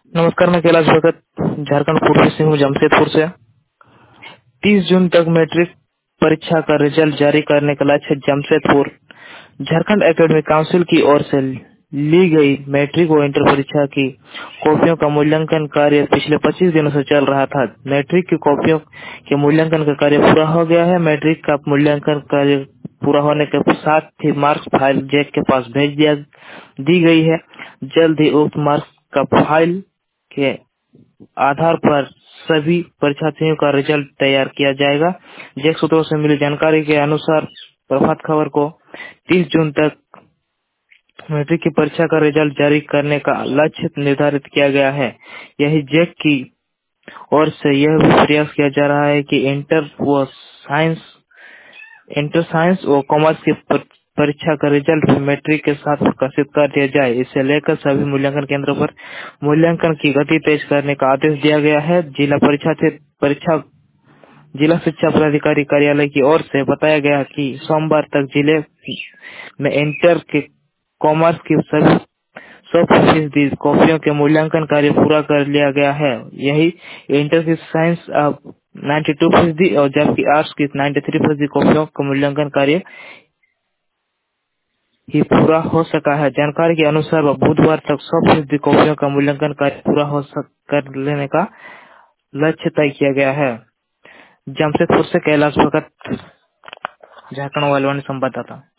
नमस्कार, मैं कैलाश भगत झारखंड पूर्वी सिंहभूम जमशेदपुर से 30 जून तक मैट्रिक परीक्षा का रिजल्ट जारी करने का लक्ष्य जमशेदपुर झारखंड एकेडमिक काउंसिल की ओर से ली गई मैट्रिक व इंटर परीक्षा की कॉपियों का मूल्यांकन कार्य पिछले 25 दिनों से चल रहा था। मैट्रिक की कॉपियों के मूल्यांकन का कार्य पूरा हो गया है। मैट्रिक का मूल्यांकन कार्य पूरा होने के साथ ही मार्क्स फाइल जैक के पास दी गई है। जल्द ही उक्त मार्क्स का फाइल के आधार पर सभी परीक्षार्थियों का रिजल्ट तैयार किया जाएगा। जैक सूत्रों से मिली जानकारी के अनुसार प्रभात खबर को 30 जून तक मैट्रिक की परीक्षा का रिजल्ट जारी करने का लक्ष्य निर्धारित किया गया है। यही जैक की ओर से यह भी प्रयास किया जा रहा है कि इंटर साइंस और कॉमर्स की परीक्षा का रिजल्ट भी मैट्रिक के साथ प्रकाशित कर दिया जाए। इसे लेकर सभी मूल्यांकन केंद्रों पर मूल्यांकन की गति तेज करने का आदेश दिया गया है। जिला शिक्षा पदाधिकारी कार्यालय की ओर से बताया गया कि सोमवार तक जिले में इंटर के कॉमर्स की सभी 100% कॉपियों के मूल्यांकन कार्य पूरा कर लिया गया है। यही इंटर की साइंस अब 92% और जबकि आर्ट्स की 93% कॉपियों का मूल्यांकन कार्य ही पूरा हो सका है। जानकारी के अनुसार बुधवार तक 100% कॉपियों का मूल्यांकन कार्य पूरा कर लेने का लक्ष्य तय किया गया है। जमशेदपुर से कैलाश भगत, झारखंड वालवानी संवाददाता।